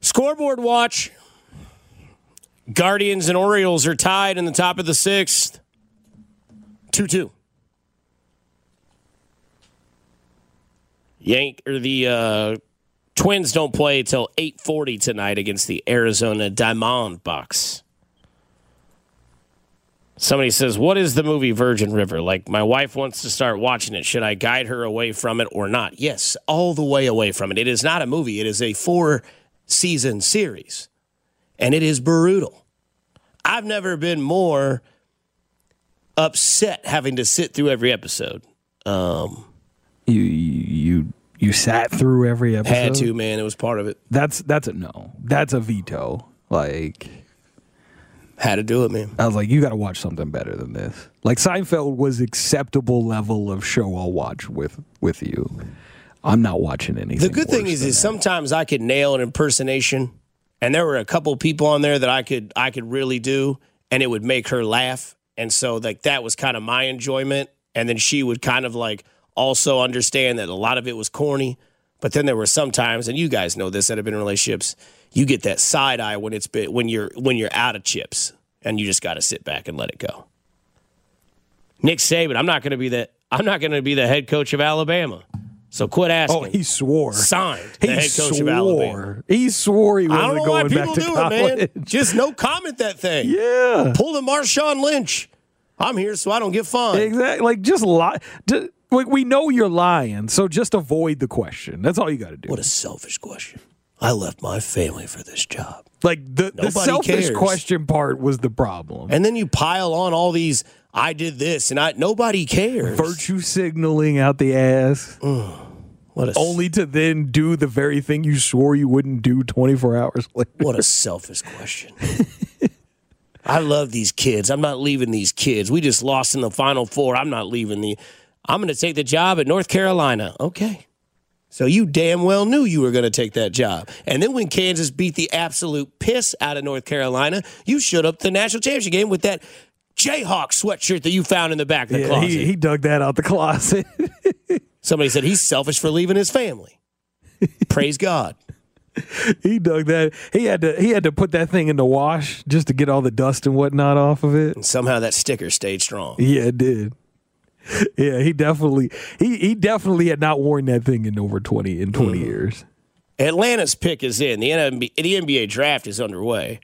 Scoreboard watch. Guardians and Orioles are tied in the top of the sixth. 2-2. The Twins don't play till 8:40 tonight against the Arizona Diamondbacks. Somebody says, what is the movie Virgin River? Like, my wife wants to start watching it. Should I guide her away from it or not? Yes, all the way away from it. It is not a movie. It is a 4-season series. And it is brutal. I've never been more upset having to sit through every episode. You sat through every episode? Had to, man. It was part of it. That's a no. That's a veto. Like, had to do it, man. I was like, you got to watch something better than this. Like, Seinfeld was acceptable level of show I'll watch with you. I'm not watching anything. The good thing is sometimes I could nail an impersonation, and there were a couple people on there that I could really do, and it would make her laugh. And so, like, that was kind of my enjoyment. And then she would kind of like also understand that a lot of it was corny. But then there were some times, and you guys know this that have been in relationships, you get that side eye when you're out of chips, and you just got to sit back and let it go. Nick Saban, I'm not going to be the head coach of Alabama. So quit asking. Oh, he swore. Signed the head coach of Alabama. He swore he wasn't going back to college. Man. Just no comment that thing. Yeah. Pull the Marshawn Lynch. I'm here so I don't get fined. Exactly. Like, just lie. We know you're lying, so just avoid the question. That's all you got to do. What a selfish question. I left my family for this job. Like, the selfish question part was the problem. And then you pile on all these, I did this, and nobody cares. Virtue signaling out the ass. Only to then do the very thing you swore you wouldn't do 24 hours later. What a selfish question. I love these kids. I'm not leaving these kids. We just lost in the Final Four. I'm not leaving I'm going to take the job at North Carolina. Okay. So you damn well knew you were going to take that job. And then when Kansas beat the absolute piss out of North Carolina, you showed up the national championship game with that Jayhawk sweatshirt that you found in the back of the closet. He dug that out the closet. Somebody said he's selfish for leaving his family. Praise God. He dug that. He had to put that thing in the wash just to get all the dust and whatnot off of it. And somehow that sticker stayed strong. Yeah, it did. Yeah, he definitely had not worn that thing in over 20 years. Atlanta's pick is in. The NBA draft is underway.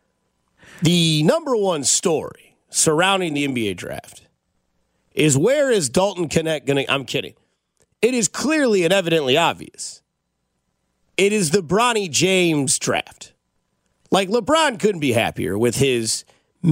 The number one story surrounding the NBA draft is, where is Dalton Knecht going to... I'm kidding. It is clearly and evidently obvious. It is the Bronny James draft. Like, LeBron couldn't be happier with his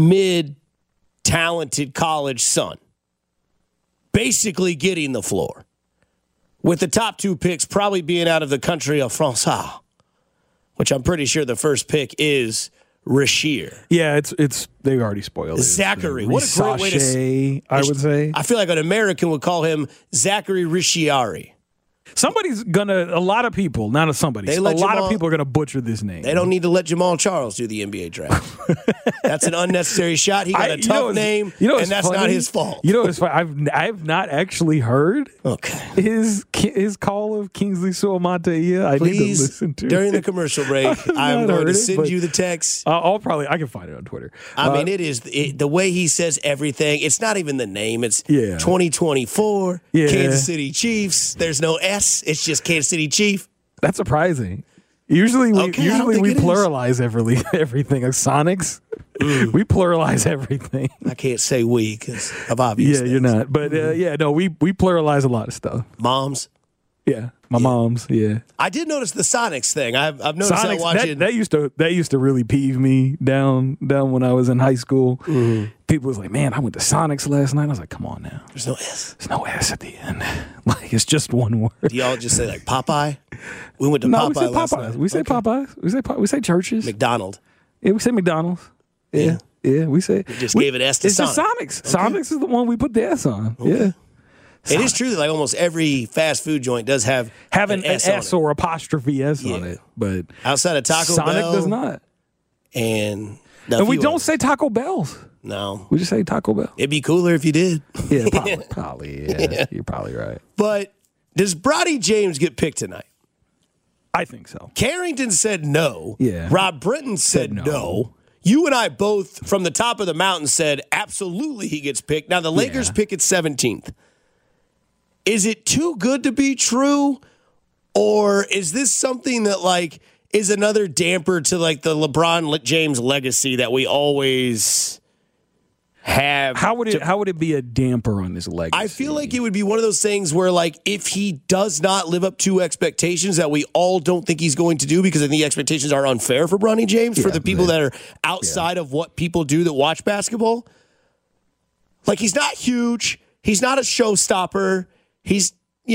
mid-talented college son basically getting the floor, with the top two picks probably being out of the country of France, which I'm pretty sure the first pick is Rasheer. Yeah, it's they already spoiled it. Zachary. What a great way to say. I would say. I feel like an American would call him Zachary Rishiari. Somebody's a lot of people, not a somebody. A lot of people are gonna butcher this name. They don't need to let Jamal Charles do the NBA draft. That's an unnecessary shot. He got a tough name, and that's funny? Not his fault. You know, it's funny. I've not actually heard his call of Kingsley Suamataia. I need to listen to during the commercial break. I'm going to send you the text. I can find it on Twitter. I mean, it is the way he says everything. It's not even the name. It's 2024 Kansas City Chiefs. There's no S. It's just Kansas City Chief. That's surprising. Usually we pluralize everything. Like Sonics, we pluralize everything. I can't say we because of obvious things. You're not. But we pluralize a lot of stuff. Moms. Yeah, my mom's. Yeah, I did notice the Sonics thing. I've noticed Sonics, that watching. That used to really peeve me down when I was in high school. Mm-hmm. People was like, "Man, I went to Sonics last night." I was like, "Come on now, there's no S. There's no S at the end. Like, it's just one word." Do y'all just say like Popeye? We went to Popeye last night. We say Popeyes. We say churches. McDonald. Yeah, we say McDonald's. Yeah, we say. We just gave it S to Sonic. It's Sonics. Okay. Sonics is the one we put the S on. Okay. Yeah. It is true that like almost every fast food joint does have an S or apostrophe S on it, but outside of Taco Sonic Bell, does not. And we don't say Taco Bell's. No, we just say Taco Bell. It'd be cooler if you did. Yeah, probably. Yeah, you're probably right. But does Bronny James get picked tonight? I think so. Carrington said no. Yeah. Rob Britton said no. You and I both, from the top of the mountain, said absolutely he gets picked. Now, the Lakers pick at 17th. Is it too good to be true? Or is this something that, like, is another damper to, like, the LeBron James legacy that we always have? How would it be a damper on this legacy? I feel like it would be one of those things where, like, if he does not live up to expectations that we all don't think he's going to do, because I think the expectations are unfair for Bronny James, for the people that are outside of what people do that watch basketball. Like, he's not huge. He's not a showstopper. He's,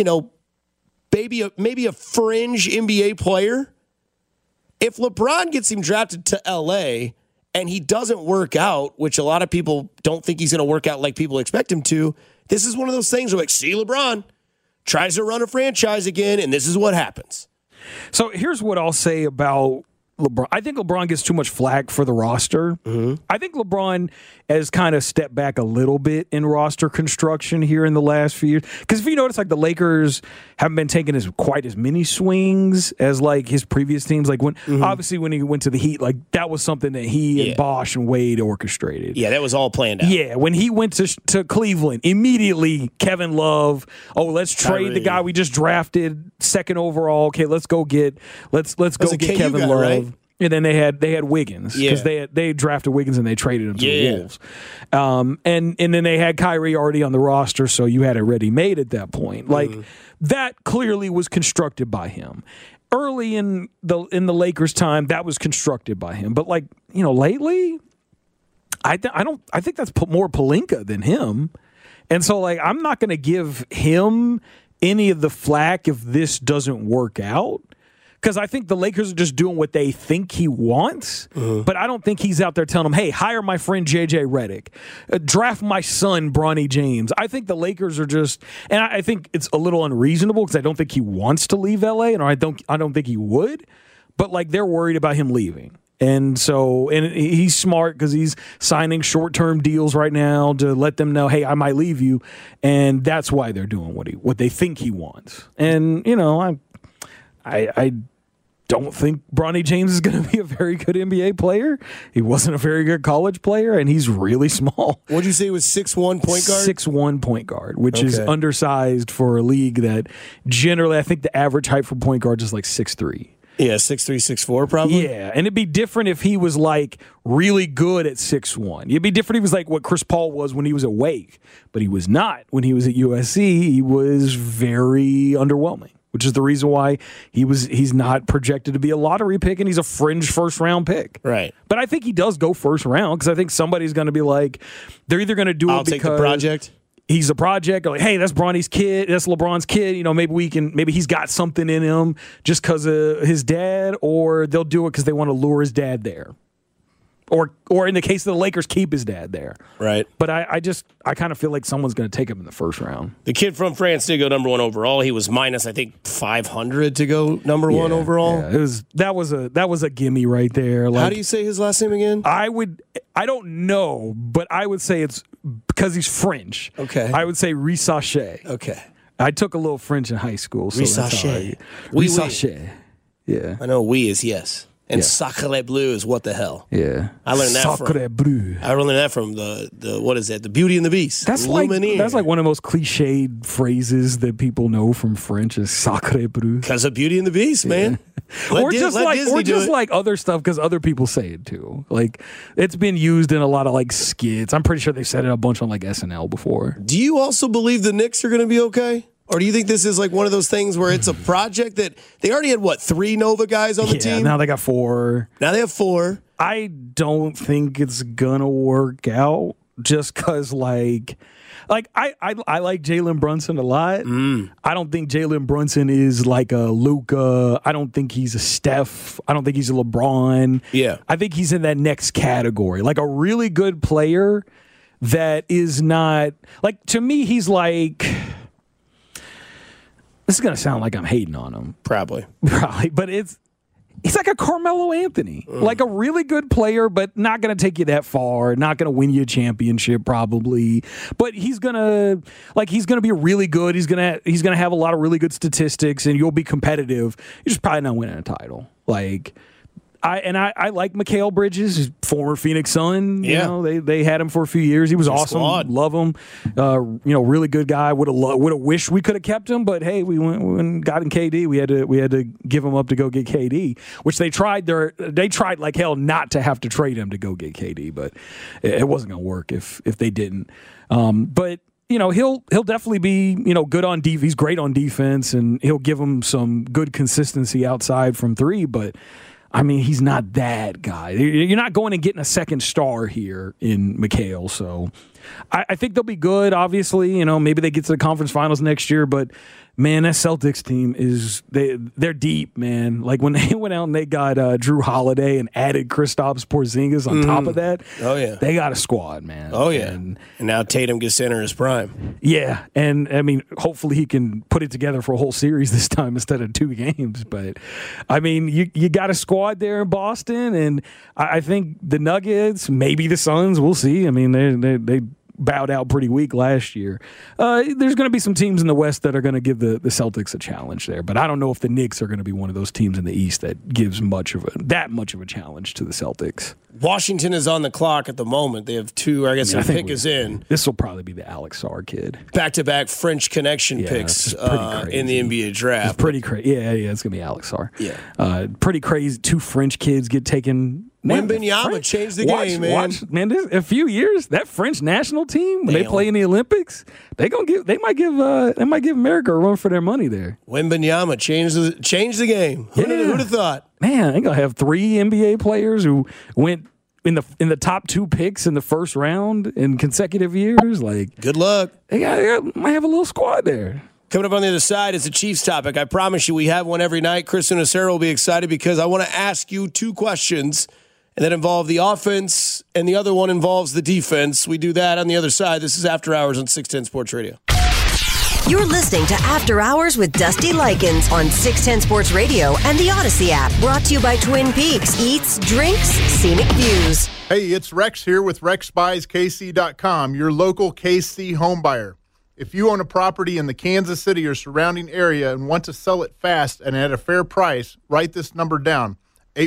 maybe a fringe NBA player. If LeBron gets him drafted to L.A., and he doesn't work out, which a lot of people don't think he's going to work out like people expect him to, this is one of those things where, like, see LeBron tries to run a franchise again, and this is what happens. So here's what I'll say about LeBron. I think LeBron gets too much flack for the roster. Mm-hmm. I think LeBron has kind of stepped back a little bit in roster construction here in the last few years. Because if you notice, like, the Lakers haven't been taking quite as many swings as, like, his previous teams. Like, obviously when he went to the Heat, like, that was something that he and Bosh and Wade orchestrated. Yeah, that was all planned out. Yeah, when he went to Cleveland, immediately Kevin Love, let's trade the guy we just drafted second overall. Okay, let's go get Kevin Love. Right? And then they had Wiggins because they drafted Wiggins and they traded him to the Wolves. And then they had Kyrie already on the roster, so you had it ready made at that point. Like that clearly was constructed by him. Early in the Lakers' time, that was constructed by him. But lately, I think that's more Pelinka than him. And so I'm not going to give him any of the flack if this doesn't work out. Because I think the Lakers are just doing what they think he wants, but I don't think he's out there telling them, hey, hire my friend J.J. Redick, draft my son Bronny James. I think the Lakers are just, and I think it's a little unreasonable because I don't think he wants to leave L.A., and I don't think he would, but they're worried about him leaving. And so, and he's smart because he's signing short-term deals right now to let them know, hey, I might leave you, and that's why they're doing what they think he wants. And I don't think Bronny James is going to be a very good NBA player. He wasn't a very good college player, and he's really small. What did you say he was 6'1" point guard? 6'1" point guard, which is undersized for a league that generally I think the average height for point guards is 6'3". Yeah, 6'3", 6'4", probably. Yeah, and it'd be different if he was really good at 6'1". It'd be different if he was what Chris Paul was when he was at Wake, but he was not. When he was at USC, he was very underwhelming, which is the reason why he's not projected to be a lottery pick, and he's a fringe first-round pick. Right. But I think he does go first round because I think somebody's going to be they're either going to do it because take the project. He's a project. Hey, that's Bronny's kid. That's LeBron's kid. Maybe he's got something in him just because of his dad, or they'll do it because they want to lure his dad there. Or in the case of the Lakers, keep his dad there. Right. But I kind of feel like someone's going to take him in the first round. The kid from France did go number one overall. He was minus, I think, 500 to go number one overall. Yeah, that was a gimme right there. How do you say his last name again? I don't know, but I would say it's because he's French. Okay. I would say Risache. Okay. I took a little French in high school. So Risache. Risache. Yeah. I know oui is yes. And Sacre Bleu is what the hell. Yeah. I learned that Sacre Bleu. I learned that from the what is that? The Beauty and the Beast. That's Lumiere. like one of the most cliched phrases that people know from French is Sacre Bleu. Because of Beauty and the Beast, man. Or just like other stuff because other people say it too. It's been used in a lot of skits. I'm pretty sure they've said it a bunch on SNL before. Do you also believe the Knicks are going to be okay? Or do you think this is one of those things where it's a project that they already had, 3 Nova guys on the team? Now they got 4. Now they have 4. I don't think it's going to work out just because, I like Jalen Brunson a lot. I don't think Jalen Brunson is like a Luka. I don't think he's a Steph. I don't think he's a LeBron. Yeah. I think he's in that next category. A really good player that is not, to me, he's this is going to sound like I'm hating on him. Probably. But He's like a Carmelo Anthony, like a really good player, but not going to take you that far, not going to win you a championship probably. But he's going to be really good. He's going to have a lot of really good statistics, and you'll be competitive. You're just probably not winning a title. I like Mikal Bridges, his former Phoenix Sun. You know, they had him for a few years. He was awesome. Squad. Love him. Really good guy. Would have wished we could have kept him, but hey, we went and got in KD. We had to give him up to go get KD, which they tried like hell not to have to trade him to go get KD, but it wasn't going to work if they didn't. But he'll definitely be, good on defense. He's great on defense, and he'll give them some good consistency outside from three, but I mean, he's not that guy. You're not going and getting a second star here in Mikal. So I think they'll be good, obviously. Maybe they get to the conference finals next year. But, man, that Celtics team they're deep, man. Like when they went out and they got Drew Holiday and added Kristaps Porzingis on top of that. Oh, yeah. They got a squad, man. Oh, yeah. And now Tatum gets to enter his prime. Yeah. And, I mean, hopefully he can put it together for a whole series this time instead of 2 games. But, I mean, you got a squad there in Boston, and I think the Nuggets, maybe the Suns, we'll see. I mean, they bowed out pretty weak last year. There's going to be some teams in the West that are going to give the Celtics a challenge there, but I don't know if the Knicks are going to be one of those teams in the East that gives that much of a challenge to the Celtics. Washington is on the clock at the moment. They have 2. I guess the pick is in. This will probably be the Alex Sarr kid. Back-to-back French Connection picks in the NBA draft. It's pretty crazy. Yeah, it's going to be Alex Sarr. Yeah. Pretty crazy. 2 French kids get taken. Wembanyama changed the game, man. Man, a few years, that French national team, when they play in the Olympics, they might give America a run for their money there. Wembanyama changed the game. Who'd have thought? Man, they're gonna have 3 NBA players who went in the top 2 picks in the first round in consecutive years. Like, good luck. They might have a little squad there. Coming up on the other side is a Chiefs topic. I promise you, we have one every night. Chris and Sarah will be excited because I want to ask you 2 questions. And that involve the offense, and the other one involves the defense. We do that on the other side. This is After Hours on 610 Sports Radio. You're listening to After Hours with Dusty Likens on 610 Sports Radio and the Odyssey app. Brought to you by Twin Peaks. Eats, drinks, scenic views. Hey, it's Rex here with RexBuysKC.com, your local KC home buyer. If you own a property in the Kansas City or surrounding area and want to sell it fast and at a fair price, write this number down.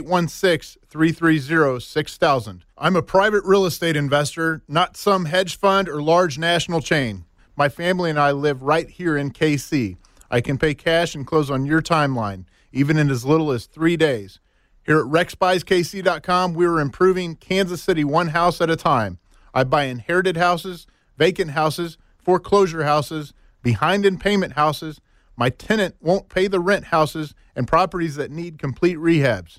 816-330-6000. I'm a private real estate investor, not some hedge fund or large national chain. My family and I live right here in KC. I can pay cash and close on your timeline, even in as little as 3 days. Here at RexBuysKC.com, we're improving Kansas City one house at a time. I buy inherited houses, vacant houses, foreclosure houses, behind in payment houses, my tenant won't pay the rent houses, and properties that need complete rehabs.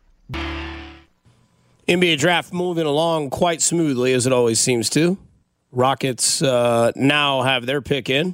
NBA draft moving along quite smoothly, as it always seems to. Rockets now have their pick in.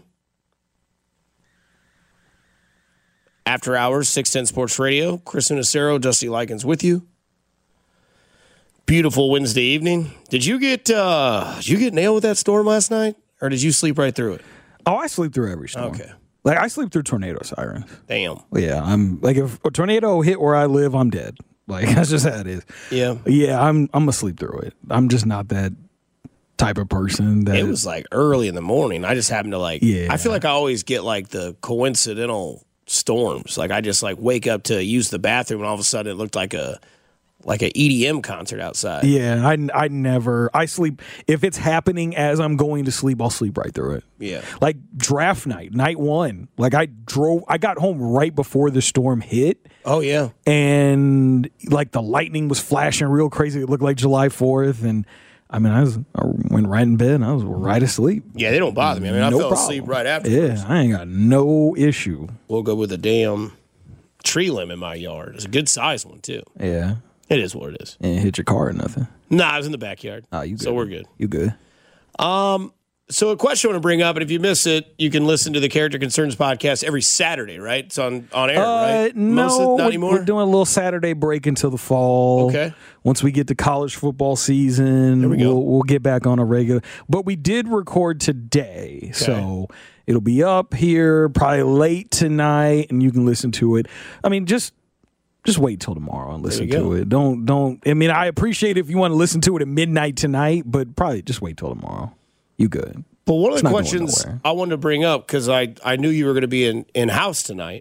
After Hours, 610 Sports Radio. Chris Nacero, Dusty Likens with you. Beautiful Wednesday evening. Did you get nailed with that storm last night, or did you sleep right through it? Oh, I sleep through every storm. Okay. Like, I sleep through tornado sirens. Damn. Yeah, I'm like, if a tornado hit where I live, I'm dead. Like, that's just how it is. Yeah. Yeah, I'm gonna sleep through it. I'm just not that type of person. That it was like early in the morning. I just happened to I feel like I always get like the coincidental storms. Like I just like wake up to use the bathroom and all of a sudden it looked like an EDM concert outside. Yeah, I sleep. If it's happening as I'm going to sleep, I'll sleep right through it. Yeah. Like draft night 1. Like I got home right before the storm hit. Oh, yeah. And like the lightning was flashing real crazy. It looked like July 4th. And I mean, I went right in bed and I was right asleep. Yeah, they don't bother me. I mean, I fell asleep right afterwards. Yeah, I ain't got no issue. Woke up with a damn tree limb in my yard. It's a good size one, too. Yeah. It is what it is. And hit your car or nothing? Nah, I was in the backyard. Oh, you good. So we're good. You good. So a question I want to bring up, and if you miss it, you can listen to the Character Concerns podcast every Saturday, right? It's on air, right? No, not anymore? We're doing a little Saturday break until the fall. Okay. Once we get to college football season, we'll get back on a regular. But we did record today, so it'll be up here probably late tonight, and you can listen to it. I mean, just Just wait till tomorrow and listen to it. Don't. I mean, I appreciate if you want to listen to it at midnight tonight, but probably just wait till tomorrow. You good. But one of the questions I wanted to bring up, because I knew you were going to be in house tonight,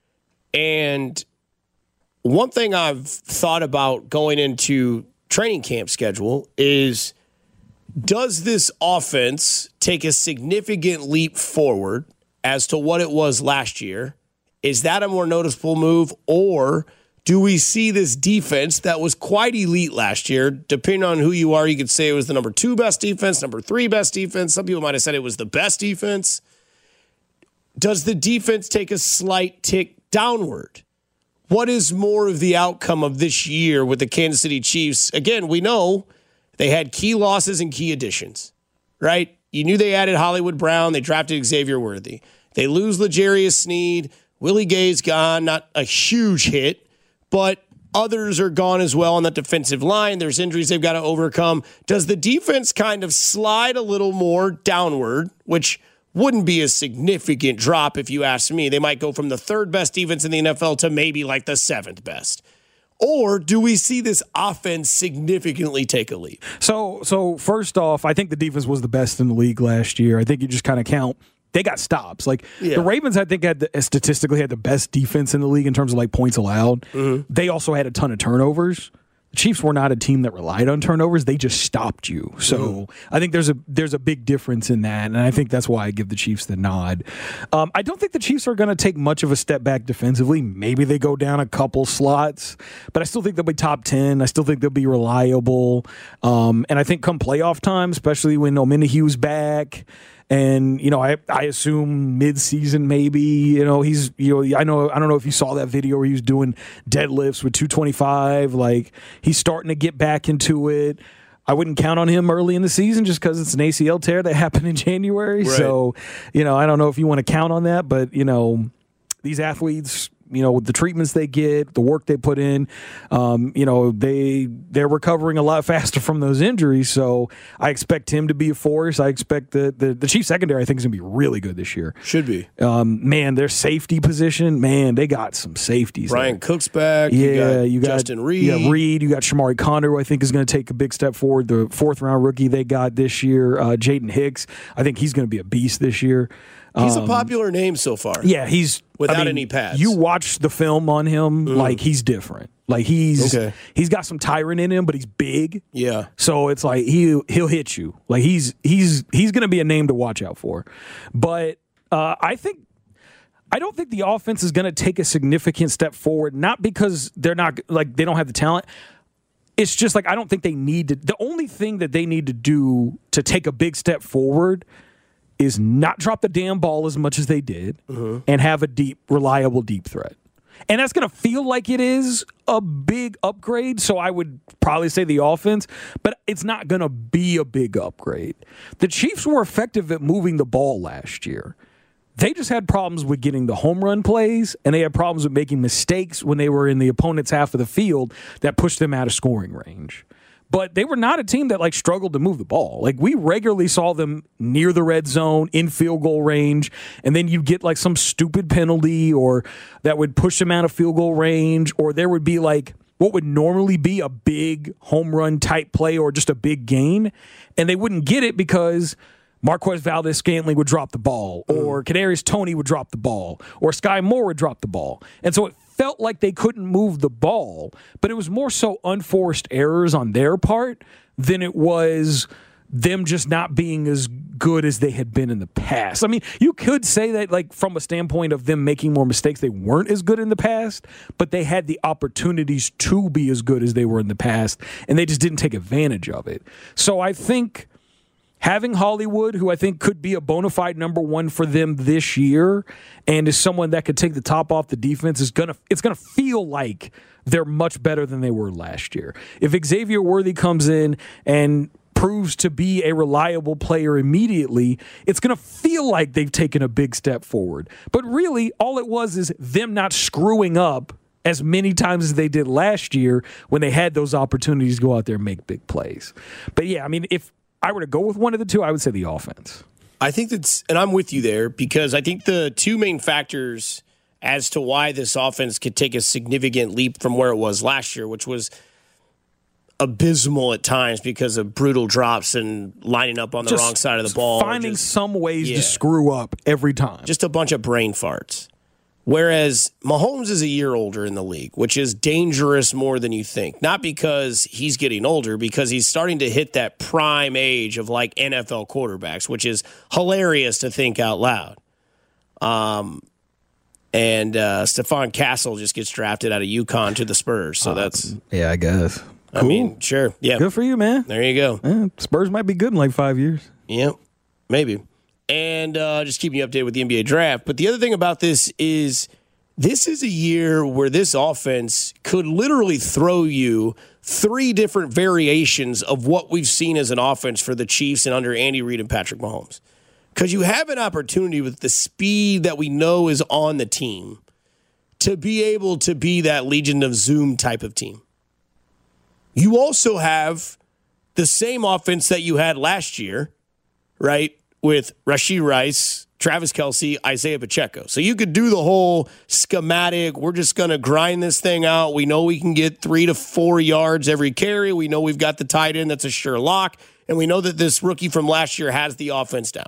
and one thing I've thought about going into training camp schedule is, does this offense take a significant leap forward as to what it was last year? Is that a more noticeable move, or do we see this defense that was quite elite last year? Depending on who you are, you could say it was the number 2 best defense, number 3 best defense. Some people might have said it was the best defense. Does the defense take a slight tick downward? What is more of the outcome of this year with the Kansas City Chiefs? Again, we know they had key losses and key additions, right? You knew they added Hollywood Brown. They drafted Xavier Worthy. They lose L'Jarius Sneed. Willie Gay's gone. Not a huge hit, but others are gone as well on that defensive line. There's injuries they've got to overcome. Does the defense kind of slide a little more downward, which wouldn't be a significant drop if you ask me? They might go from the 3rd best defense in the NFL to maybe like the 7th best. Or do we see this offense significantly take a leap? So first off, I think the defense was the best in the league last year. I think you just kind of count. They got stops. Like the Ravens, I think, statistically had the best defense in the league in terms of like points allowed. Mm-hmm. They also had a ton of turnovers. The Chiefs were not a team that relied on turnovers. They just stopped you. So I think there's a big difference in that, and I think that's why I give the Chiefs the nod. I don't think the Chiefs are going to take much of a step back defensively. Maybe they go down a couple slots, but I still think they'll be top 10. I still think they'll be reliable. And I think come playoff time, especially when Omenahu's back, and, I assume mid-season maybe, I don't know if you saw that video where he was doing deadlifts with 225. Like, he's starting to get back into it. I wouldn't count on him early in the season just because it's an ACL tear that happened in January. Right. So, I don't know if you want to count on that, but, these athletes, with the treatments they get, the work they put in, they're recovering a lot faster from those injuries. So I expect him to be a force. I expect the Chiefs secondary, I think, is going to be really good this year. Should be. Their safety position, they got some safeties. Brian Cook's back. You got Justin Reed. Yeah, Reed. You got Shamari Condor, who I think is going to take a big step forward. The 4th-round rookie they got this year, Jaden Hicks. I think he's going to be a beast this year. He's a popular name so far. Yeah, he's without any pads. You watch the film on him, like he's different. Like he's got some tyrant in him, but he's big. Yeah. So it's like he'll hit you. Like he's going to be a name to watch out for. But I don't think the offense is going to take a significant step forward. Not because they don't have the talent. It's just like I don't think they need to. The only thing that they need to do to take a big step forward is not drop the damn ball as much as they did and have a reliable deep threat. And that's going to feel like it is a big upgrade, so I would probably say the offense, but it's not going to be a big upgrade. The Chiefs were effective at moving the ball last year. They just had problems with getting the home run plays, and they had problems with making mistakes when they were in the opponent's half of the field that pushed them out of scoring range. But they were not a team that struggled to move the ball. Like, we regularly saw them near the red zone, in field goal range, and then you'd get some stupid penalty or that would push them out of field goal range, or there would be what would normally be a big home run type play or just a big gain, and they wouldn't get it because Marquez Valdes-Scantling would drop the ball, or Kadarius Toney would drop the ball, or Sky Moore would drop the ball. And so it felt like they couldn't move the ball, but it was more so unforced errors on their part than it was them just not being as good as they had been in the past. I mean, you could say that from a standpoint of them making more mistakes, they weren't as good in the past, but they had the opportunities to be as good as they were in the past, and they just didn't take advantage of it. So I think having Hollywood, who I think could be a bona fide number 1 for them this year, and is someone that could take the top off the defense, it's gonna feel like they're much better than they were last year. If Xavier Worthy comes in and proves to be a reliable player immediately, it's going to feel like they've taken a big step forward. But really, all it was is them not screwing up as many times as they did last year when they had those opportunities to go out there and make big plays. But yeah, I mean, if I were to go with one of the two, I would say the offense. I think and I'm with you there, because I think the two main factors as to why this offense could take a significant leap from where it was last year, which was abysmal at times because of brutal drops and lining up on the wrong side of the ball. Finding some ways to screw up every time. Just a bunch of brain farts. Whereas Mahomes is a year older in the league, which is dangerous more than you think. Not because he's getting older, because he's starting to hit that prime age of like NFL quarterbacks, which is hilarious to think out loud. And Stephon Castle just gets drafted out of UConn to the Spurs. So that's... yeah, I guess. I mean, sure. Yeah. Good for you, man. There you go. Yeah, Spurs might be good in like 5 years. Yep. Maybe. And just keeping you updated with the NBA draft. But the other thing about this is a year where this offense could literally throw you 3 different variations of what we've seen as an offense for the Chiefs and under Andy Reid and Patrick Mahomes. Because you have an opportunity with the speed that we know is on the team to be able to be that Legion of Zoom type of team. You also have the same offense that you had last year, right? With Rashee Rice, Travis Kelce, Isaiah Pacheco. So you could do the whole schematic. We're just going to grind this thing out. We know we can get 3 to 4 yards every carry. We know we've got the tight end that's a sure lock. And we know that this rookie from last year has the offense down.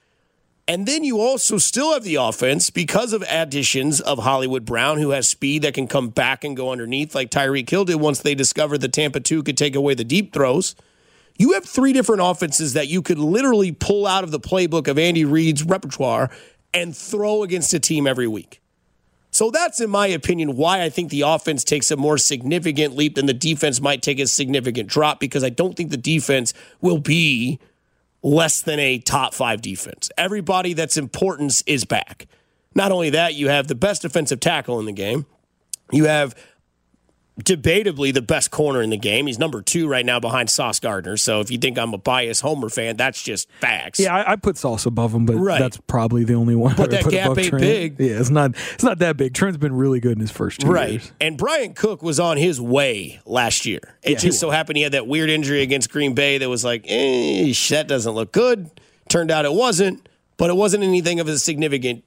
And then you also still have the offense because of additions of Hollywood Brown, who has speed that can come back and go underneath like Tyreek Hill did once they discovered that Tampa 2 could take away the deep throws. You have 3 different offenses that you could literally pull out of the playbook of Andy Reid's repertoire and throw against a team every week. So that's, in my opinion, why I think the offense takes a more significant leap than the defense might take a significant drop, because I don't think the defense will be less than a top 5 defense. Everybody that's importance is back. Not only that, you have the best defensive tackle in the game. You have debatably the best corner in the game. He's number 2 right now behind Sauce Gardner. So if you think I'm a biased Homer fan, that's just facts. Yeah, I put Sauce above him, but that's probably the only one. But that gap ain't big. Yeah, it's not that big. Trent's been really good in his first 2 years. And Brian Cook was on his way last year. It just so happened he had that weird injury against Green Bay that was like, that doesn't look good. Turned out it wasn't, but it wasn't anything of a significant,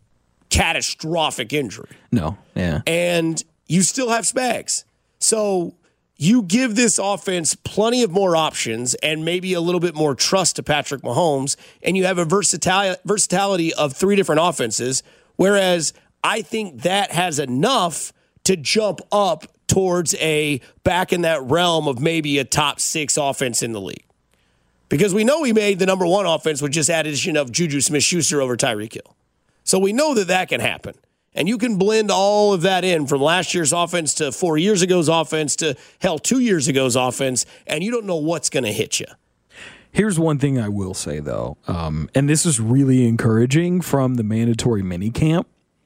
catastrophic injury. No, yeah. And you still have Spags. So you give this offense plenty of more options and maybe a little bit more trust to Patrick Mahomes, and you have a versatility of 3 different offenses, whereas I think that has enough to jump up towards back in that realm of maybe a top 6 offense in the league. Because we know we made the number 1 offense with just addition of Juju Smith-Schuster over Tyreek Hill. So we know that can happen. And you can blend all of that in from last year's offense to 4 years ago's offense to, 2 years ago's offense, and you don't know what's going to hit you. Here's one thing I will say, though, and this is really encouraging from the mandatory minicamp.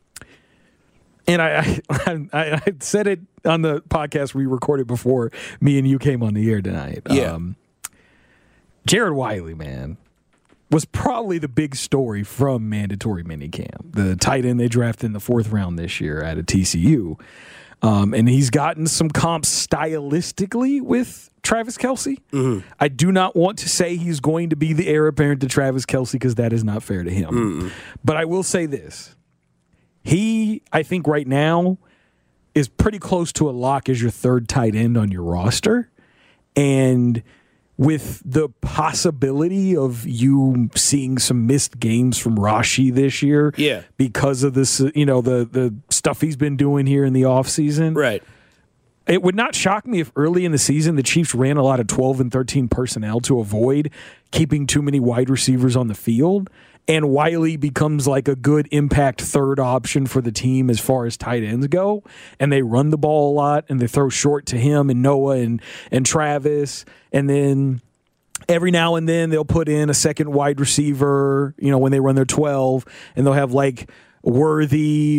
And I said it on the podcast we recorded before me and you came on the air tonight. Yeah. Jared Wiley, man, was probably the big story from mandatory minicamp. The tight end they drafted in the 4th round this year out of TCU. And he's gotten some comps stylistically with Travis Kelce. Mm-hmm. I do not want to say he's going to be the heir apparent to Travis Kelce because that is not fair to him. Mm-mm. But I will say this. He, I think right now, is pretty close to a lock as your 3rd tight end on your roster. And with the possibility of you seeing some missed games from Rashee this year because of this, the stuff he's been doing here in the offseason. Right. It would not shock me if early in the season the Chiefs ran a lot of 12 and 13 personnel to avoid keeping too many wide receivers on the field. And Wiley becomes like a good impact 3rd option for the team as far as tight ends go. And they run the ball a lot and they throw short to him and Noah and Travis. And then every now and then they'll put in a second wide receiver, when they run their 12, and they'll have like Worthy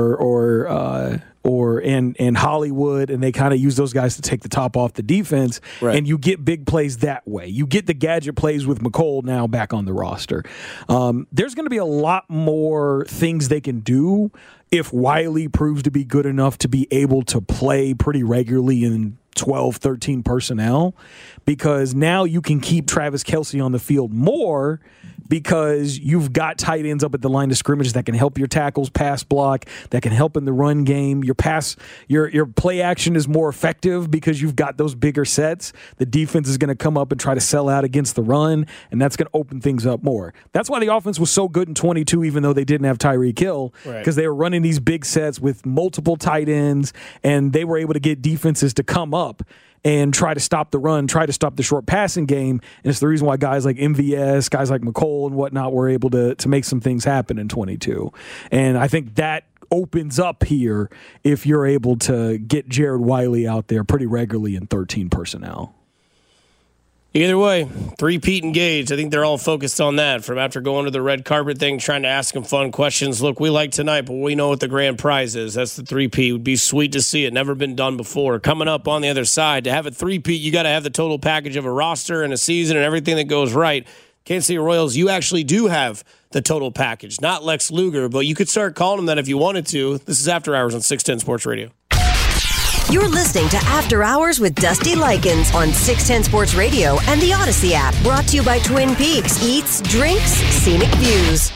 and Hollywood, and they kind of use those guys to take the top off the defense, and you get big plays that way. You get the gadget plays with McColl now back on the roster. There's going to be a lot more things they can do if Wiley proves to be good enough to be able to play pretty regularly in 12, 13 personnel, because now you can keep Travis Kelce on the field more because you've got tight ends up at the line of scrimmage that can help your tackles, pass block, that can help in the run game. Your play action is more effective because you've got those bigger sets. The defense is going to come up and try to sell out against the run, and that's going to open things up more. That's why the offense was so good in 22, even though they didn't have Tyreek Hill, because they were running these big sets with multiple tight ends, and they were able to get defenses to come up and try to stop the run, try to stop the short passing game. And it's the reason why guys like MVS, guys like McCole and whatnot were able to make some things happen in 22. And I think that opens up here if you're able to get Jared Wiley out there pretty regularly in 13 personnel. Either way, 3-peat engaged. I think they're all focused on that from after going to the red carpet thing, trying to ask them fun questions. Look, we like tonight, but we know what the grand prize is. That's the 3-peat. It would be sweet to see it. Never been done before. Coming up on the other side, to have a 3-peat, you got to have the total package of a roster and a season and everything that goes right. Kansas City Royals, you actually do have the total package. Not Lex Luger, but you could start calling him that if you wanted to. This is After Hours on 610 Sports Radio. You're listening to After Hours with Dusty Likens on 610 Sports Radio and the Odyssey app. Brought to you by Twin Peaks. Eats, drinks, scenic views.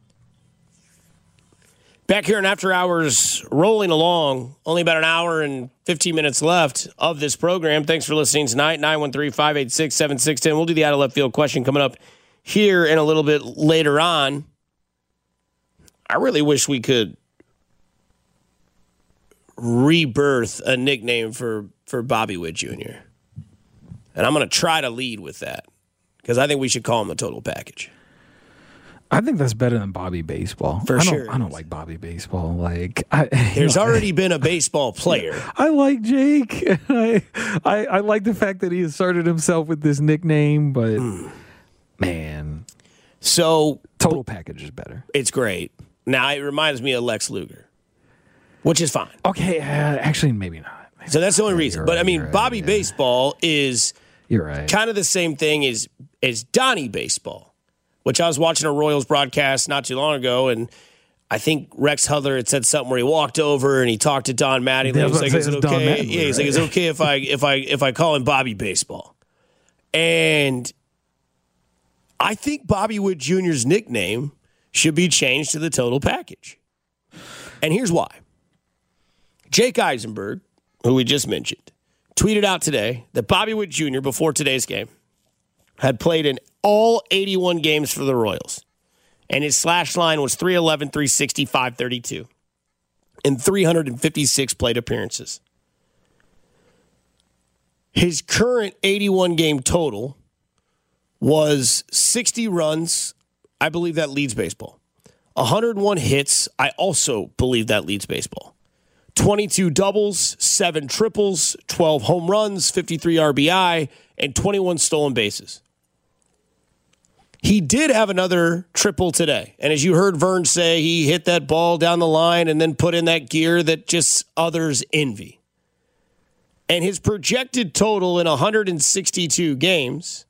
Back here in After Hours, rolling along. Only about an hour and 15 minutes left of this program. Thanks for listening tonight. 913-586-7610. We'll do the out of left field question coming up here in a little bit later on. I really wish we could rebirth a nickname for Bobby Witt Jr. And I'm going to try to lead with that because I think we should call him the total package. I think that's better than Bobby Baseball. For sure. I don't like Bobby Baseball. There's already been a baseball player. I like Jake. I like the fact that he asserted himself with this nickname, but man. So total package is better. It's great. Now it reminds me of Lex Luger. Which is fine. Okay, actually, maybe not. So that's the only reason. But, right, I mean, Bobby Baseball is kind of the same thing as Donnie Baseball, which I was watching a Royals broadcast not too long ago, and I think Rex Hudler had said something where he walked over and he talked to Don Mattingly. He was like, "Is it okay?" Yeah, he's like, "Is it okay if I call him Bobby Baseball?" And I think Bobby Witt Jr.'s nickname should be changed to the total package. And here's why. Jake Eisenberg, who we just mentioned, tweeted out today that Bobby Witt Jr., before today's game, had played in all 81 games for the Royals. And his slash line was 311, 360, 532 in 356 plate appearances. His current 81-game total was 60 runs. I believe that leads baseball. 101 hits. I also believe that leads baseball. 22 doubles, 7 triples, 12 home runs, 53 RBI, and 21 stolen bases. He did have another triple today. And as you heard Vern say, he hit that ball down the line and then put in that gear that just others envy. And his projected total in 162 games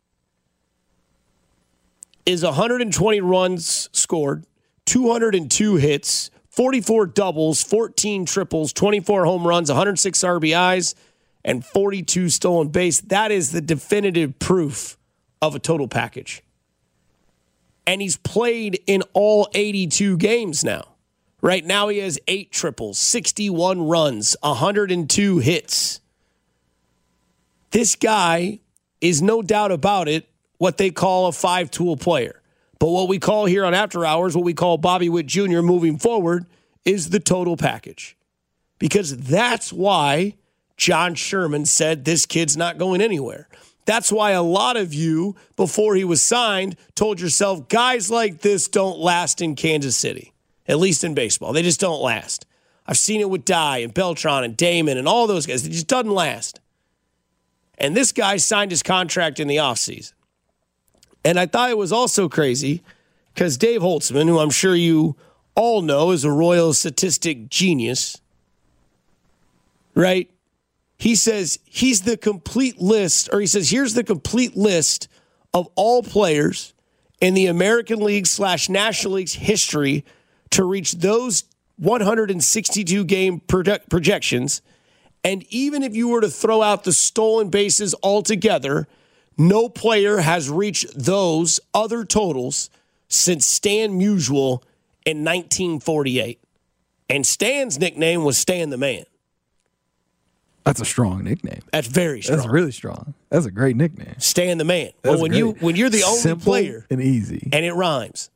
is 120 runs scored, 202 hits, 44 doubles, 14 triples, 24 home runs, 106 RBIs, and 42 stolen base. That is the definitive proof of a total package. And he's played in all 82 games now. Right now he has 8 triples, 61 runs, 102 hits. This guy is no doubt about it what they call a 5-tool player. But what we call here on After Hours, what we call Bobby Witt Jr. moving forward, is the total package. Because that's why John Sherman said this kid's not going anywhere. That's why a lot of you, before he was signed, told yourself, guys like this don't last in Kansas City, at least in baseball. They just don't last. I've seen it with Dye and Beltran and Damon and all those guys. It just doesn't last. And this guy signed his contract in the offseason. And I thought it was also crazy because Dave Holtzman, who I'm sure you all know is a Royals statistic genius, right? He says he's the complete list, or he says here's the complete list of all players in the American League / National League's history to reach those 162 game projections. And even if you were to throw out the stolen bases altogether, no player has reached those other totals since Stan Musial in 1948. And Stan's nickname was Stan the Man. That's a strong nickname. That's very strong. That's really strong. That's a great nickname. Stan the Man. Well, when you're the only Simple player and easy, and it rhymes.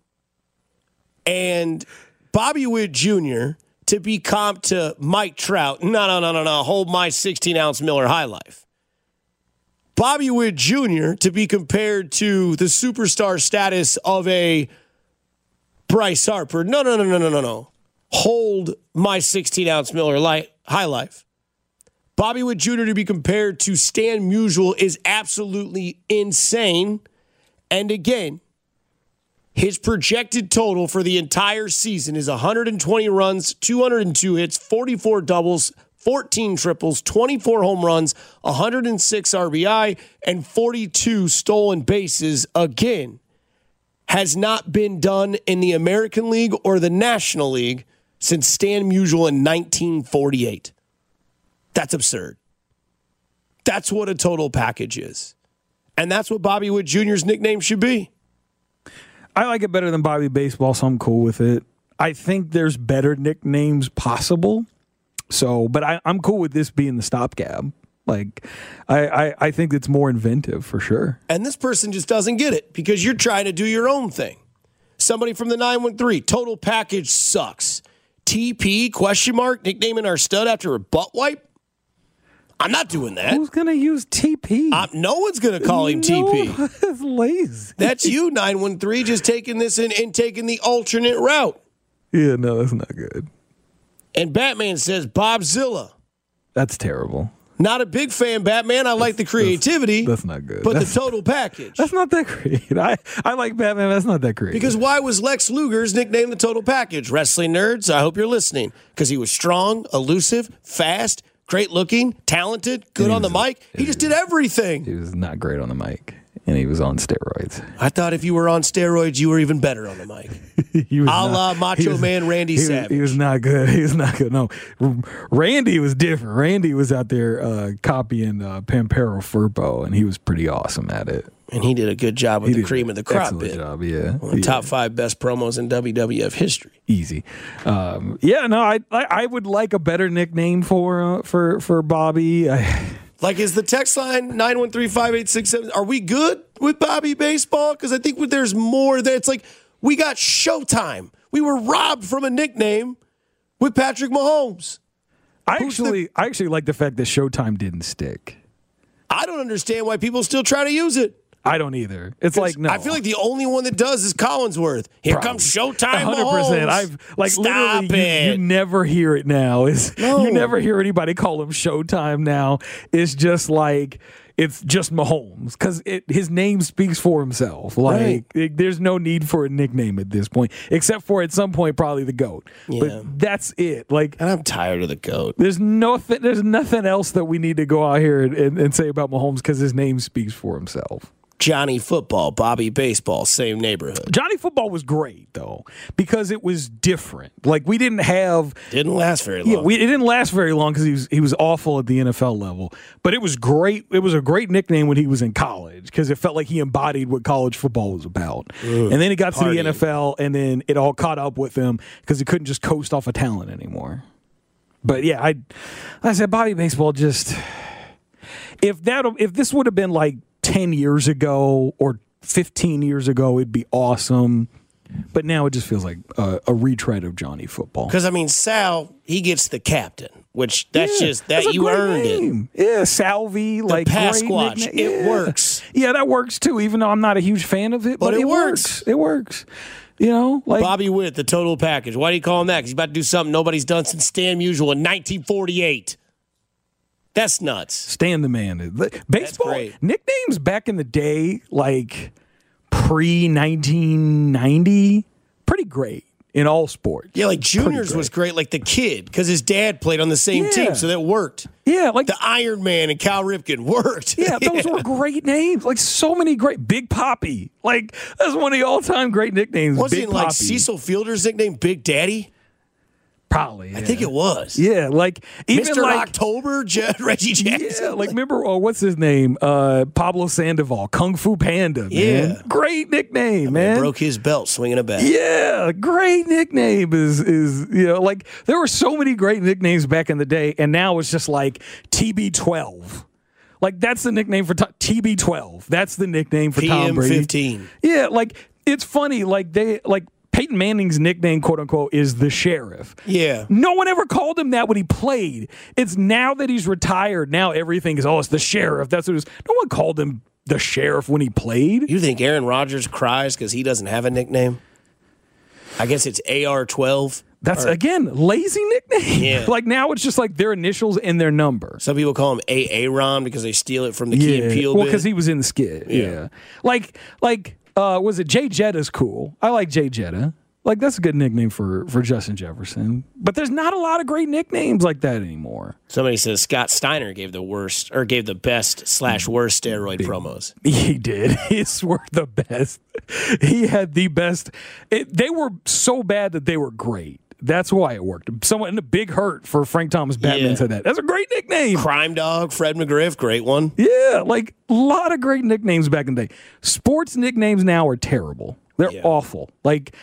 And Bobby Witt Jr. to be comped to Mike Trout. No. Hold my 16-ounce Miller High Life. Bobby Witt Jr. to be compared to the superstar status of a Bryce Harper. No. Hold my 16-ounce Miller High Life. Bobby Witt Jr. to be compared to Stan Musial is absolutely insane. And again, his projected total for the entire season is 120 runs, 202 hits, 44 doubles, 14 triples, 24 home runs, 106 RBI, and 42 stolen bases. Again, has not been done in the American League or the National League since Stan Musial in 1948. That's absurd. That's what a total package is. And that's what Bobby Witt Jr.'s nickname should be. I like it better than Bobby Baseball, so I'm cool with it. I think there's better nicknames possible. But I'm cool with this being the stopgap. Like, I think it's more inventive for sure. And this person just doesn't get it because you're trying to do your own thing. Somebody from the 913, total package sucks. TP, ? Nicknaming our stud after a butt wipe? I'm not doing that. Who's going to use TP? No one's going to call him TP. That's lazy. That's you, 913, just taking this and taking the alternate route. Yeah, no, that's not good. And Batman says Bobzilla. That's terrible. Not a big fan, Batman. I like the creativity. That's not good. But the total package. That's not that great. I like Batman. That's not that great. Because why was Lex Luger's nickname the total package? Wrestling nerds, I hope you're listening. Because he was strong, elusive, fast, great looking, talented, good on the mic. He just did everything. He was not great on the mic. And he was on steroids. I thought if you were on steroids, you were even better on the mic. A la Macho Man Randy Savage. He was not good. He was not good. No, Randy was different. Randy was out there copying Pampero Firpo, and he was pretty awesome at it. And he did a good job with the cream of the crop bit. Job, yeah. One of the top 5 best promos in WWF history. Easy. I would like a better nickname for Bobby. Like, is the text line 913-5867? Are we good with Bobby Baseball? Because I think there's more there. It's like we got Showtime. We were robbed from a nickname with Patrick Mahomes. I actually like the fact that Showtime didn't stick. I don't understand why people still try to use it. I don't either. It's like, no. I feel like the only one that does is Collinsworth. Here comes Showtime 100%. Mahomes. Stop literally, it. You never hear it now. You never hear anybody call him Showtime now. It's just like, it's just Mahomes because his name speaks for himself. Like, there's no need for a nickname at this point, except for at some point probably the GOAT. Yeah. But that's it. Like, and I'm tired of the GOAT. There's nothing else that we need to go out here and say about Mahomes because his name speaks for himself. Johnny Football, Bobby Baseball, same neighborhood. Johnny Football was great, though, because it was different. Like, we didn't last very long. Yeah, it didn't last very long because he was awful at the NFL level. But it was great. It was a great nickname when he was in college because it felt like he embodied what college football was about. And then he got to the NFL, and then it all caught up with him because he couldn't just coast off of talent anymore. But, yeah, I said Bobby Baseball just – if this would have been like 10 years ago or 15 years ago, it'd be awesome. But now it just feels like a retread of Johnny Football. Because, I mean, Sal, he gets the captain, which you earned name. It. Yeah, Salvi, the Pasquatch. It works. Yeah, that works too, even though I'm not a huge fan of it. But it works. It works. You know, like Bobby Witt, the total package. Why do you call him that? Because he's about to do something nobody's done since Stan Musial in 1948. That's nuts. Stan the Man. Baseball nicknames back in the day, like pre-1990, pretty great in all sports. Yeah, like Junior's was great, like the Kid, because his dad played on the same team, so that worked. Yeah, like the Iron Man and Cal Ripken worked. Yeah, those were great names. Like so many great. Big Poppy. Like that's one of the all-time great nicknames. Wasn't like Cecil Fielder's nickname Big Daddy? Probably. Yeah. I think it was. Yeah, like even Mr. like October, Reggie Jackson. Yeah, like remember what's his name? Pablo Sandoval, Kung Fu Panda. Man. Yeah, great nickname, man. Broke his belt swinging a bat. Yeah, great nickname is like there were so many great nicknames back in the day, and now it's just like TB12. Like that's the nickname for TB12. That's the nickname for Tom Brady. PM15. Yeah, like it's funny. Like Peyton Manning's nickname, quote unquote, is the Sheriff. Yeah. No one ever called him that when he played. It's now that he's retired. Now everything is, it's the Sheriff. That's what it is. No one called him the Sheriff when he played. You think Aaron Rodgers cries because he doesn't have a nickname? I guess it's AR12. That's, again, lazy nickname. Yeah. Like now it's just like their initials and their number. Some people call him Aaron because they steal it from the Key and Peele Well, bit. because he was in the skit. Yeah. Like, was it Jay Jetta's cool? I like Jay Jetta. Like, that's a good nickname for Justin Jefferson. But there's not a lot of great nicknames like that anymore. Somebody says Scott Steiner gave the best / worst steroid promos. He did. His were the best. He had the best. They were so bad that they were great. That's why it worked. Someone in a big hurt for Frank Thomas Batman said that. That's a great nickname. Crime Dog, Fred McGriff, great one. Yeah, like a lot of great nicknames back in the day. Sports nicknames now are terrible. They're awful. Like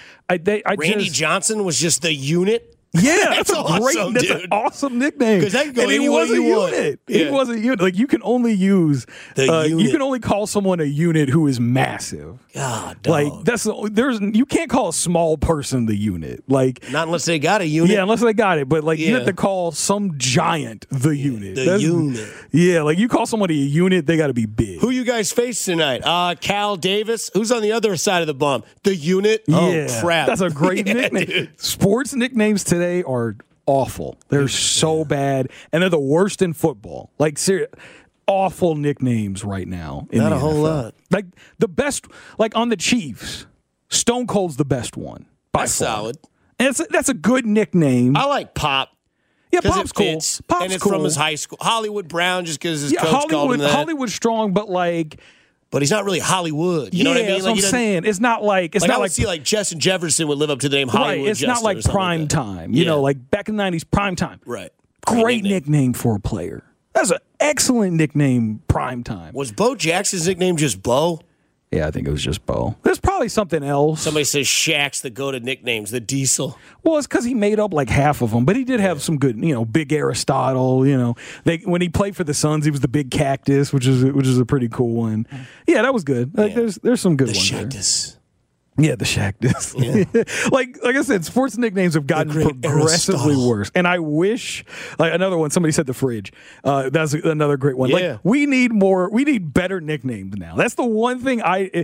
Randy Johnson was just the unit. Yeah, that's awesome, that's an awesome nickname. Because that can go and any way you want. Unit. Yeah. He was a unit. Like you can only use the unit. You can only call someone a unit who is massive. God, dog. Like you can't call a small person the unit. Like not unless they got a unit. Yeah, unless they got it. But like you have to call some giant the unit. The unit. Yeah, like you call somebody a unit, they got to be big. Who you guys face tonight? Cal Davis. Who's on the other side of the bump? The unit. Oh crap! That's a great nickname. Dude. Sports nicknames today are awful. They're so bad, and they're the worst in football. Like serious, awful nicknames right now. Not a whole lot. Like the best, like on the Chiefs, Stone Cold's the best one. That's solid. And that's a good nickname. I like Pop. Yeah, Pop's cool. Pop's and it's cool. from his high school. Hollywood Brown, just because his coach called him that. Hollywood's strong, but like. But he's not really Hollywood. You know what I mean? That's what I'm saying. It's not like it's not I would like see like Justin Jefferson would live up to the name Hollywood. Right. It's not like prime time. You know, like back in the 90s, prime time. Right. Great nickname for a player. That's an excellent nickname, prime time. Was Bo Jackson's nickname just Bo? Yeah, I think it was just Bo. There's probably something else. Somebody says Shaq's the go-to nicknames, the Diesel. Well, it's because he made up like half of them, but he did have some good, Big Aristotle. When he played for the Suns, he was the Big Cactus, which is a pretty cool one. Yeah, that was good. Like, there's some good ones there. Yeah, the Shaqtus. Yeah. like I said, sports nicknames have gotten progressively worse. And I wish, like another one, somebody said the Fridge. That's another great one. Yeah. Like we need better nicknames now. That's the one thing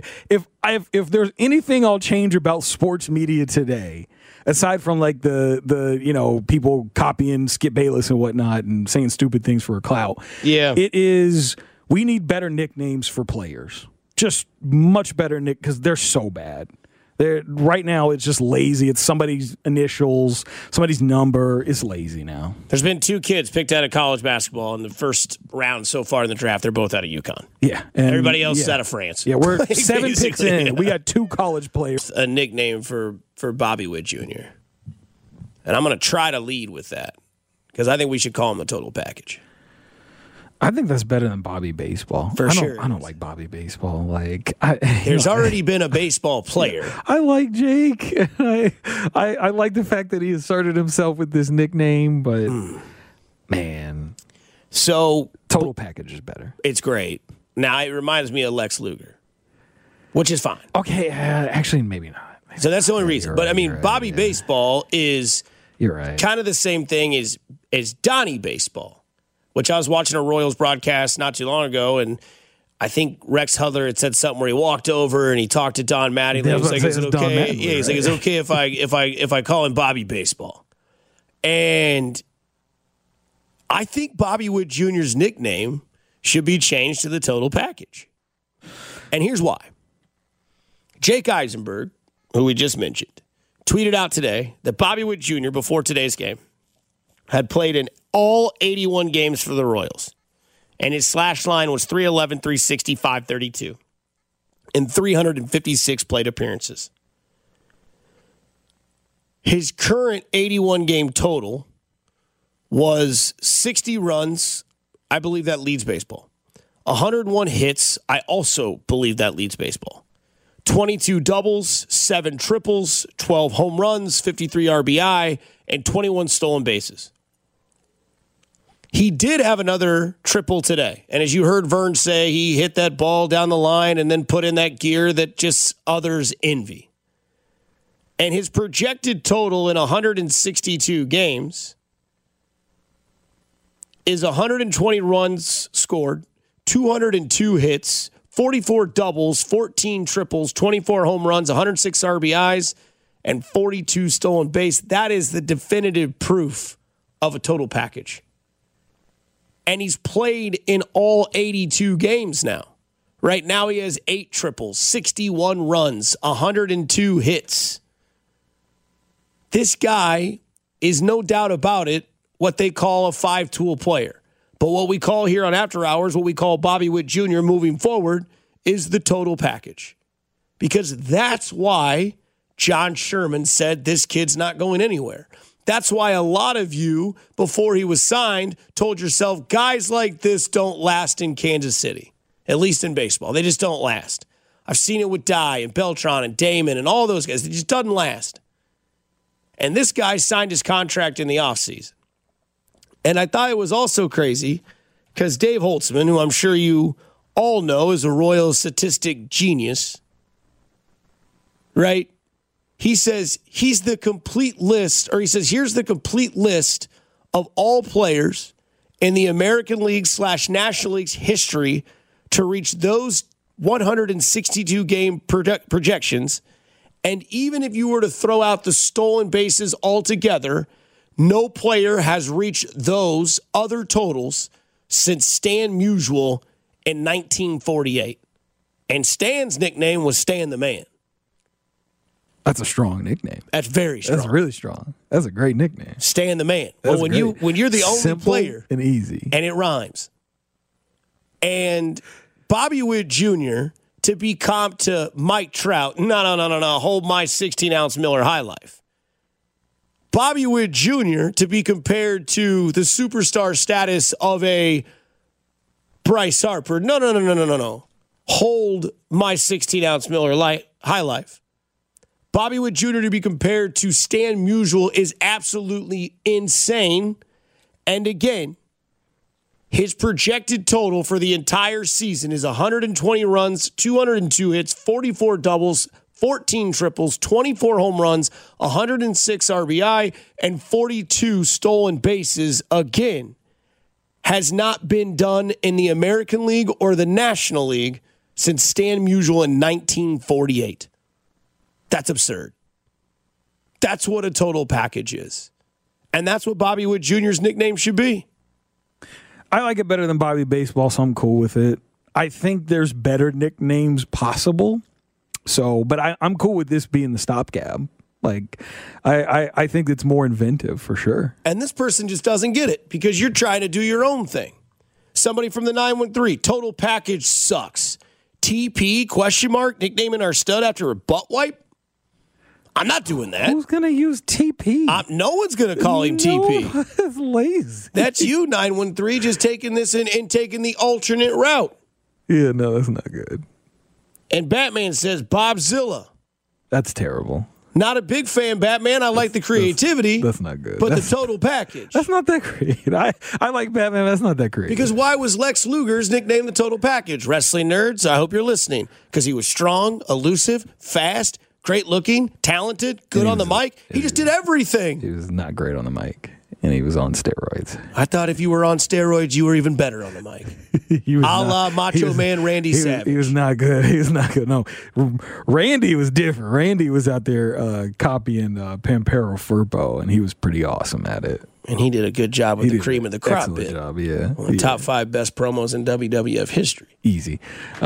if there's anything I'll change about sports media today, aside from like the people copying Skip Bayless and whatnot and saying stupid things for a clout. Yeah. It is, we need better nicknames for players. Just much better because they're so bad. Right now, it's just lazy. It's somebody's initials, somebody's number. It's lazy now. There's been 2 kids picked out of college basketball in the first round so far in the draft. They're both out of UConn. Yeah. Everybody else is out of France. Yeah, we're 7 picks in. We got 2 college players. A nickname for Bobby Witt Jr. And I'm going to try to lead with that because I think we should call him the total package. I think that's better than Bobby Baseball. For sure. I don't like Bobby Baseball. There's already been a baseball player. I like Jake. I like the fact that he asserted himself with this nickname, but man. So total package is better. It's great. Now it reminds me of Lex Luger, which is fine. Okay, actually maybe not. So that's the only reason. But I mean, Bobby right. Baseball is kind of the same thing as Donnie Baseball. Which I was watching a Royals broadcast not too long ago, and I think Rex Hudler had said something where he walked over and he talked to Don Mattingly. He was like, "Is it okay? He's like, "Is it okay if I call him Bobby Baseball?" And I think Bobby Witt Jr.'s nickname should be changed to the total package. And here's why: Jake Eisenberg, who we just mentioned, tweeted out today that Bobby Witt Jr. before today's game had played in all 81 games for the Royals. And his slash line was 311, 360, 532 in 356 plate appearances. His current 81-game total was 60 runs. I believe that leads baseball. 101 hits. I also believe that leads baseball. 22 doubles, 7 triples, 12 home runs, 53 RBI, and 21 stolen bases. He did have another triple today. And as you heard Vern say, he hit that ball down the line and then put in that gear that just others envy. And his projected total in 162 games is 120 runs scored, 202 hits, 44 doubles, 14 triples, 24 home runs, 106 RBIs, and 42 stolen base. That is the definitive proof of a total package. And he's played in all 82 games now. Right now he has 8 triples, 61 runs, 102 hits. This guy is no doubt about it what they call a 5-tool player. But what we call here on After Hours, what we call Bobby Witt Jr. moving forward, is the total package. Because that's why John Sherman said this kid's not going anywhere. That's why a lot of you, before he was signed, told yourself, guys like this don't last in Kansas City, at least in baseball. They just don't last. I've seen it with Dye and Beltran and Damon and all those guys. It just doesn't last. And this guy signed his contract in the offseason. And I thought it was also crazy because Dave Holtzman, who I'm sure you all know is a Royal statistic genius, right? He says he's the complete list, or he says here's the complete list of all players in the American League / National League's history to reach those 162 game projections. And even if you were to throw out the stolen bases altogether, no player has reached those other totals since Stan Musial in 1948. And Stan's nickname was Stan the Man. That's a strong nickname. That's very strong. That's really strong. That's a great nickname. Stan the Man. Well, when you're the only simple player and easy, and it rhymes. And Bobby Witt Jr. to be comped to Mike Trout. No. Hold my 16-ounce Miller High Life. Bobby Witt Jr. to be compared to the superstar status of a Bryce Harper. No. Hold my 16-ounce Miller High Life. Bobby Witt Jr. to be compared to Stan Musial is absolutely insane. And again, his projected total for the entire season is 120 runs, 202 hits, 44 doubles, 14 triples, 24 home runs, 106 RBI, and 42 stolen bases. Again, has not been done in the American League or the National League since Stan Musial in 1948. That's absurd. That's what a total package is. And that's what Bobby Witt Jr.'s nickname should be. I like it better than Bobby Baseball, so I'm cool with it. I think there's better nicknames possible. But I'm cool with this being the stopgap. Like, I think it's more inventive for sure. And this person just doesn't get it because you're trying to do your own thing. Somebody from the 913, total package sucks. TP, ? Nicknaming our stud after a butt wipe? I'm not doing that. Who's going to use TP? No one's going to call him TP. That's lazy. That's you, 913, just taking this and taking the alternate route. Yeah, no, that's not good. And Batman says Bobzilla. That's terrible. Not a big fan, Batman. I like the creativity. That's not good. But the total package. That's not that great. I like Batman. That's not that great. Because why was Lex Luger's nicknamed the total package? Wrestling nerds, I hope you're listening. Because he was strong, elusive, fast, great looking, talented, good on the mic. He just did everything. He was not great on the mic. And he was on steroids. I thought if you were on steroids, you were even better on the mic. A la Macho Man Randy Savage. He was not good. He was not good. No, Randy was different. Randy was out there copying Pampero Firpo, and he was pretty awesome at it. And he did a good job with the cream of the crop bit. Job, yeah. One of the top 5 best promos in WWF history. Easy.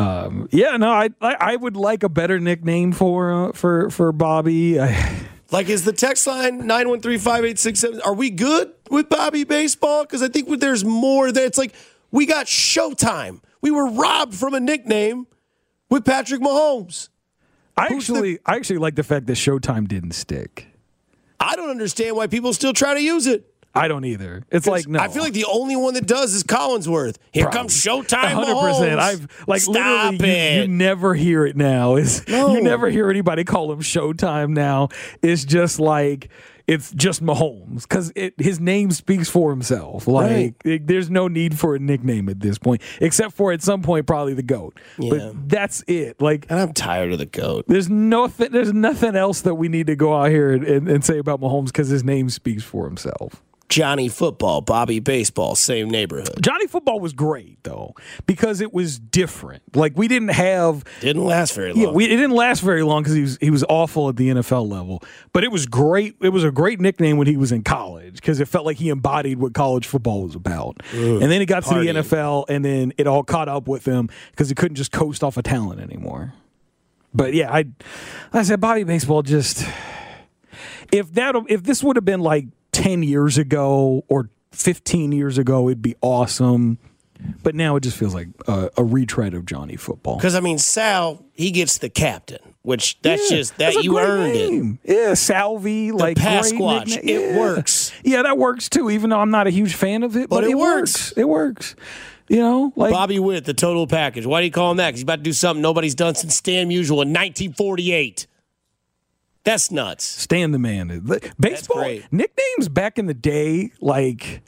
I would like a better nickname for Bobby. Is the text line 913-5867? Are we good with Bobby Baseball? Because I think there's more there. It's like we got Showtime. We were robbed from a nickname with Patrick Mahomes. I actually like the fact that Showtime didn't stick. I don't understand why people still try to use it. I don't either. It's like, no. I feel like the only one that does is Collinsworth. Here comes Showtime 100%. I've literally you never hear it now. You never hear anybody call him Showtime now. It's just like it's just Mahomes because his name speaks for himself. Like there's no need for a nickname at this point, except for at some point probably the GOAT. Yeah. But that's it. Like, and I'm tired of the GOAT. There's nothing else that we need to go out here and say about Mahomes because his name speaks for himself. Johnny Football, Bobby Baseball, same neighborhood. Johnny Football was great, though, because it was different. Like, we didn't last very long. Yeah, it didn't last very long because he was awful at the NFL level. But it was great. It was a great nickname when he was in college because it felt like he embodied what college football was about. And then he got to the NFL, and then it all caught up with him because he couldn't just coast off of talent anymore. But, yeah, I said Bobby Baseball just – if this would have been like 10 years ago or 15 years ago, it'd be awesome. But now it just feels like a retread of Johnny Football. Because, I mean, Sal, he gets the captain, which that's you earned name. It. Yeah, Salvi, the Pasquatch. It works. Yeah, that works too, even though I'm not a huge fan of it. But it works. It works. You know, like Bobby Witt, the total package. Why do you call him that? Because he's about to do something nobody's done since Stan Musial in 1948. That's nuts. Stan the man. Baseball nicknames back in the day, like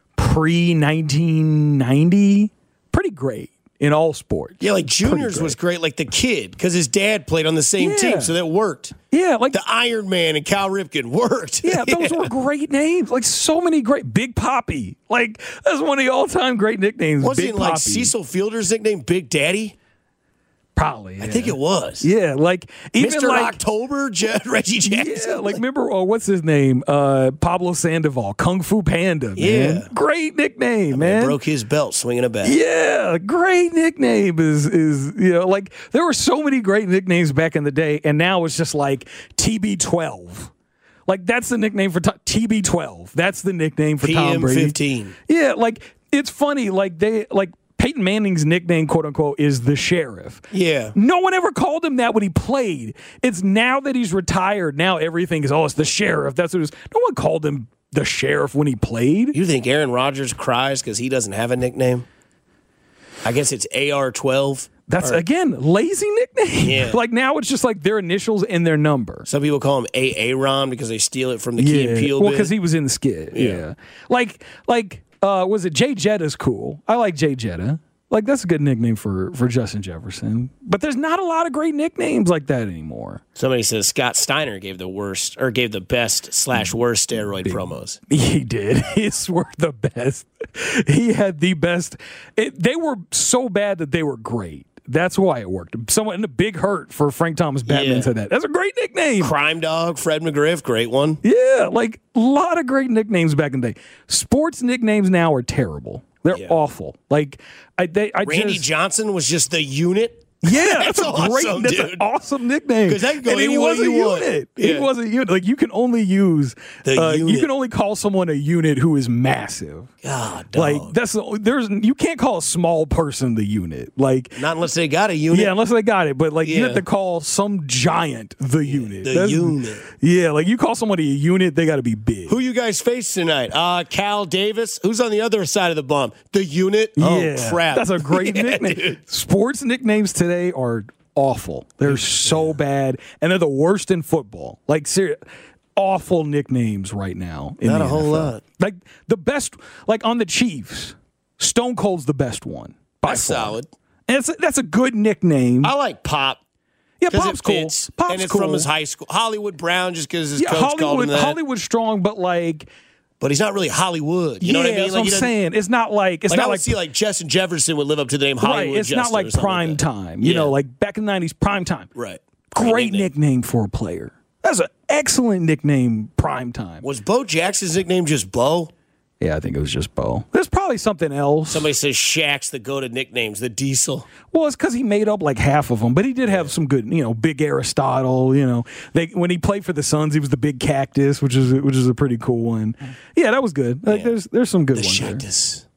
pre-1990, pretty great in all sports. Yeah, like Juniors was great, like the Kid, because his dad played on the same team, so that worked. Yeah, like the Iron Man and Cal Ripken worked. Yeah, those were great names. Like so many great. Big Papi. Like that's one of the all-time great nicknames. Wasn't Big it like Papi. Cecil Fielder's nickname Big Daddy? Probably. Yeah. I think it was. Yeah, like even Mr. like, October, Reggie Jackson. Yeah, like remember what's his name? Pablo Sandoval, Kung Fu Panda. Man. Yeah, great nickname, man. Broke his belt swinging a bat. Yeah, great nickname is like there were so many great nicknames back in the day, and now it's just like TB12. Like that's the nickname for TB12. That's the nickname for Tom Brady. 15. Yeah, like it's funny. Like Peyton Manning's nickname, quote unquote, is the Sheriff. Yeah. No one ever called him that when he played. It's now that he's retired. Now everything is, it's the Sheriff. That's what it is. No one called him the Sheriff when he played. You think Aaron Rodgers cries because he doesn't have a nickname? I guess it's AR-12. That's, again, lazy nickname. Yeah. Like now it's just like their initials and their number. Some people call him Aaron because they steal it from the Key and Peele Well, bit. because he was in the skit. Yeah. Like, was it Jay Jetta's cool? I like Jay Jetta. Like, that's a good nickname for Justin Jefferson. But there's not a lot of great nicknames like that anymore. Somebody says Scott Steiner gave the best / worst steroid promos. He did. His were the best. He had the best. They were so bad that they were great. That's why it worked. Someone in a Big Hurt for Frank Thomas Batman said that. That's a great nickname. Crime Dog, Fred McGriff, great one. Yeah, like a lot of great nicknames back in the day. Sports nicknames now are terrible. They're awful. Like Randy Johnson was just the unit. Yeah, that's awesome, that's an awesome nickname. Because that can go and any way you want. It was a unit. Like you can only use the unit. You can only call someone a unit who is massive. God, dog. Like you can't call a small person the unit. Like not unless they got a unit. Yeah, unless they got it. But like you have to call some giant the unit. The unit. Yeah, like you call somebody a unit, they got to be big. Who you guys face tonight? Cal Davis. Who's on the other side of the bump? The unit. Oh crap! That's a great nickname. Dude. Sports nicknames today are awful. They're so bad, and they're the worst in football. Like serious, awful nicknames right now. Not a whole lot. Like the best, like on the Chiefs, Stone Cold's the best one. That's solid. And that's a good nickname. I like Pop. Yeah, Pop's cool. Pop's and it's cool. from his high school. Hollywood Brown, just because his coach called him that. Hollywood's strong, but like. But he's not really Hollywood. You know what I mean? That's what I'm saying. It's not like I would see like Justin Jefferson would live up to the name Hollywood. Right. It's Justin not like prime time. You know, like back in the 90s, prime time. Right. Great nickname for a player. That's an excellent nickname, prime time. Was Bo Jackson's nickname just Bo? Yeah, I think it was just Bo. There's probably something else. Somebody says Shaq's the go-to nicknames, the Diesel. Well, it's because he made up like half of them, but he did have some good, Big Aristotle. When he played for the Suns, he was the Big Cactus, which is a pretty cool one. Yeah, that was good. Like, there's some good ones. The Shactus.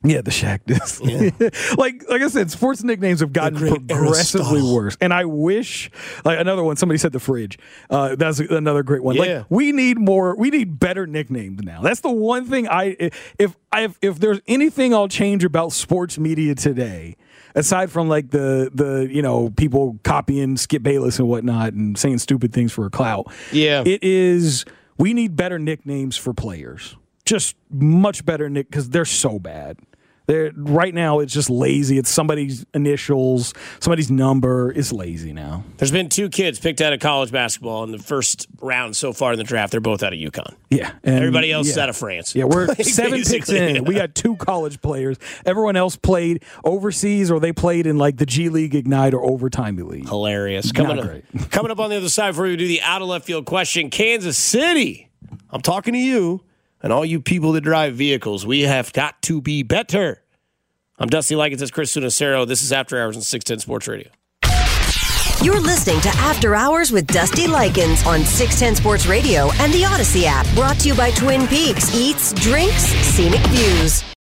Yeah, the Shaq disc. Yeah. like I said, sports nicknames have gotten progressively worse. And I wish, like another one, somebody said the Fridge. That's another great one. Yeah. Like we need better nicknames now. That's the one thing if there's anything I'll change about sports media today, aside from like the people copying Skip Bayless and whatnot and saying stupid things for a clout. Yeah. It is, we need better nicknames for players. Just much better because they're so bad. Right now, it's just lazy. It's somebody's initials, somebody's number. It's lazy now. There's been 2 kids picked out of college basketball in the first round so far in the draft. They're both out of UConn. Yeah. Everybody else is out of France. Yeah, we're 7 picks in. We got 2 college players. Everyone else played overseas or they played in like the G League Ignite or Overtime League. Hilarious. Coming up on the other side before we do the out of left field question, Kansas City. I'm talking to you. And all you people that drive vehicles, we have got to be better. I'm Dusty Likens. It's Chris Sunacero. This is After Hours on 610 Sports Radio. You're listening to After Hours with Dusty Likens on 610 Sports Radio and the Odyssey app. Brought to you by Twin Peaks. Eats, drinks, scenic views.